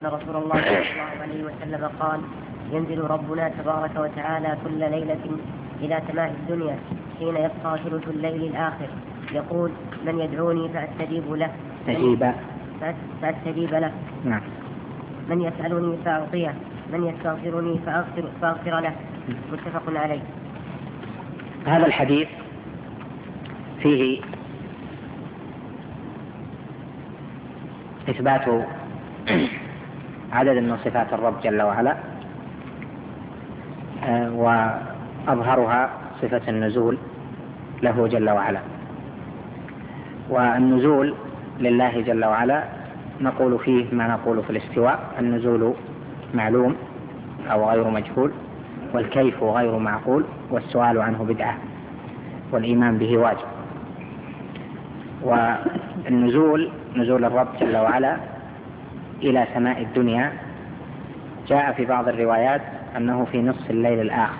أن رسول الله صلى الله عليه وسلم قال: ينزل ربنا تبارك وتعالى كل ليلة إلى سماء الدنيا حين يبقى ثلث الليل الآخر، يقول: من يدعوني فأستجيب له فأستجيب له. نعم. من يسألني فأعطيه، من يستغفرني فأغفر له. متفق عليه. هذا الحديث فيه إثبات عدد من صفات الرب جل وعلا، وأظهرها صفة النزول له جل وعلا. والنزول لله جل وعلا نقول فيه ما نقول في الاستواء: النزول معلوم أو غير مجهول، والكيف غير معقول، والسؤال عنه بدعة، والإيمان به واجب. والنزول نزول الرب جل وعلا إلى سماء الدنيا جاء في بعض الروايات أنه في نصف الليل الآخر،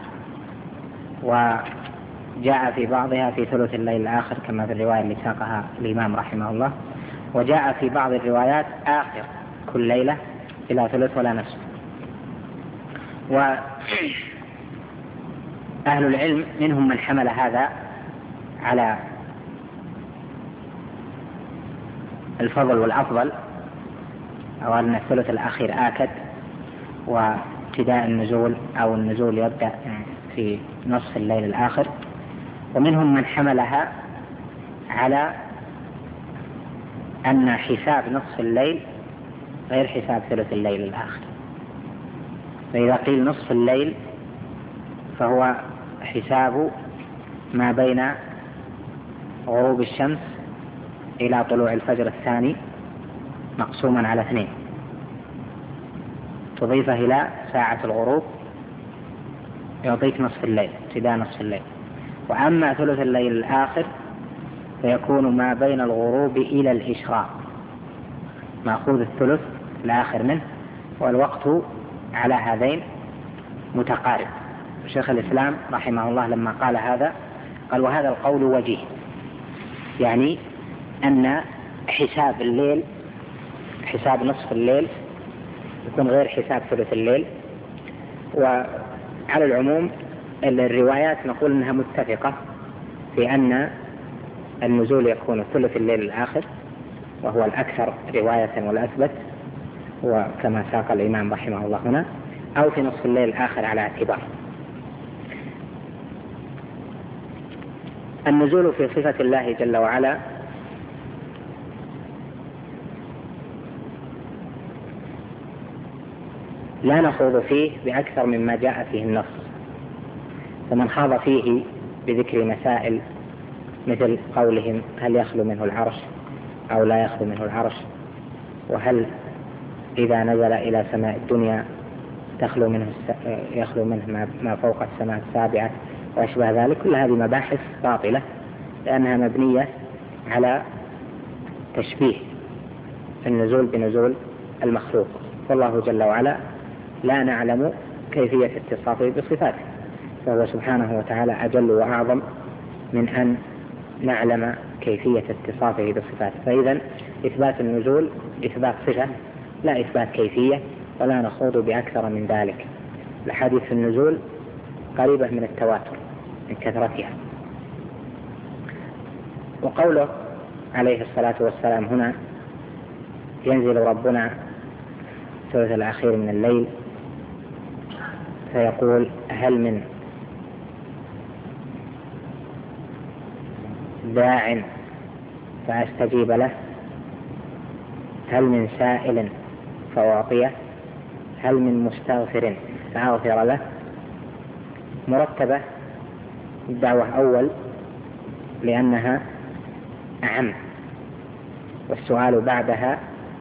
وجاء في بعضها في ثلث الليل الآخر كما في الرواية اللي ساقها الإمام رحمه الله، وجاء في بعض الروايات آخر كل ليلة إلى ثلث ولا نصف. وأهل العلم منهم من حمل هذا على الفضل والأفضل، أو أن الثلث الأخير آكد وابتداء النزول أو النزول يبدأ في نصف الليل الآخر. ومنهم من حملها على أن حساب نصف الليل غير حساب ثلث الليل الآخر. فإذا قيل نصف الليل فهو حساب ما بين غروب الشمس إلى طلوع الفجر الثاني مقسوما على 2، تضيفه إلى ساعة الغروب يعطيك نصف الليل، ابتداء نصف الليل. وأما ثلث الليل الآخر فيكون ما بين الغروب إلى الإشراق، مأخوذ الثلث الآخر منه، والوقت على هذين متقارب. شيخ الإسلام رحمه الله لما قال هذا قال: وهذا القول وجيه، يعني أن حساب الليل، حساب نصف الليل، يكون غير حساب ثلث الليل. وعلى العموم الروايات نقول أنها متفقة في أن النزول يكون ثلث الليل الآخر، وهو الأكثر رواية والأثبت، وكما ساق الإمام رحمه الله هنا، أو في نصف الليل الآخر على اعتبار. النزول في صفة الله جل وعلا لا نخوض فيه بأكثر مما جاء فيه النص، فمن خاض فيه بذكر مسائل مثل قولهم: هل يخلو منه العرش أو لا يخلو منه العرش، وهل إذا نزل إلى سماء الدنيا يخلو منه ما فوق السماء السابعة وأشبه ذلك، كل هذه مباحث باطلة، لأنها مبنية على تشبيه النزول بنزول المخلوق. والله جل وعلا لا نعلم كيفية اتصافه بصفاته، فهو سبحانه وتعالى أجل وأعظم من أن نعلم كيفية اتصافه بصفاته. فإذا إثبات النزول إثبات صفة لا إثبات كيفية، ولا نخوض بأكثر من ذلك. الحديث في النزول قريبة من التواتر من كثرتها. وقوله عليه الصلاة والسلام هنا: ينزل ربنا الثلث الأخير من الليل فيقول: هل من داع فأستجيب له، هل من سائل فأعطيه، هل من مستغفر فأغفر له. مرتبة الدعوة أول لأنها أعم، والسؤال بعدها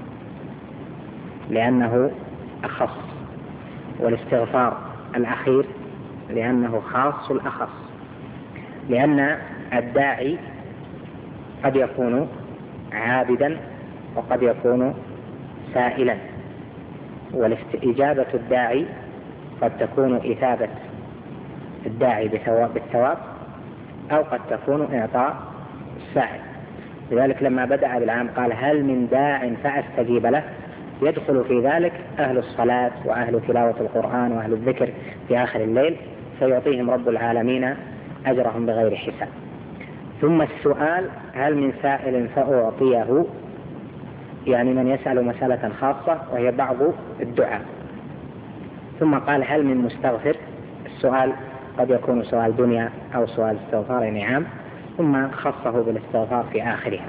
لأنه أخص، والاستغفار الأخير لأنه خاص الأخص. لأن الداعي قد يكون عابدا وقد يكون سائلا، والاستجابة الداعي قد تكون إثابة الداعي بالثواب، أو قد تكون إعطاء السائل. لذلك لما بدأ بالعام قال: هل من داع فأستجيب له، يدخل في ذلك أهل الصلاة وأهل تلاوة القرآن وأهل الذكر في آخر الليل، فيعطيهم رب العالمين أجرهم بغير حساب. ثم السؤال: هل من سائل فأعطيه؟ يعني من يسأل مسألة خاصة وهي بعض الدعاء. ثم قال: هل من مستغفر؟ السؤال قد يكون سؤال دنيا أو سؤال استغفار نعم، ثم خصه بالاستغفار في آخرها.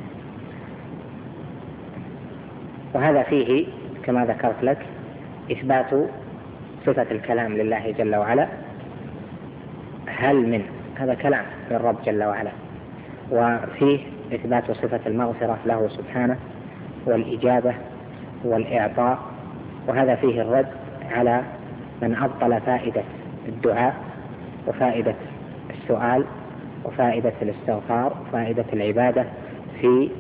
وهذا فيه كما ذكرت لك إثبات صفة الكلام لله جل وعلا. هل من هذا كلام للرب جل وعلا، وفيه إثبات صفة المغفرة له سبحانه والإجابة والإعطاء، وهذا فيه الرد على من أبطل فائدة الدعاء وفائدة السؤال وفائدة الاستغفار وفائدة العبادة في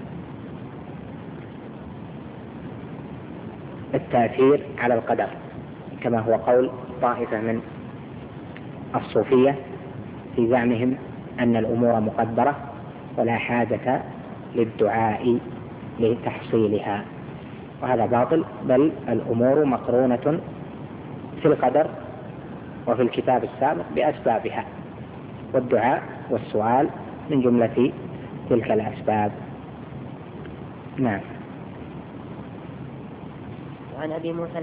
التأثير على القدر، كما هو قول طائفة من الصوفية في زعمهم أن الأمور مقدرة ولا حاجة للدعاء لتحصيلها، وهذا باطل، بل الأمور مقرونة في القدر وفي الكتاب السابق بأسبابها، والدعاء والسؤال من جملة تلك الأسباب. نعم. وعن أبي موسى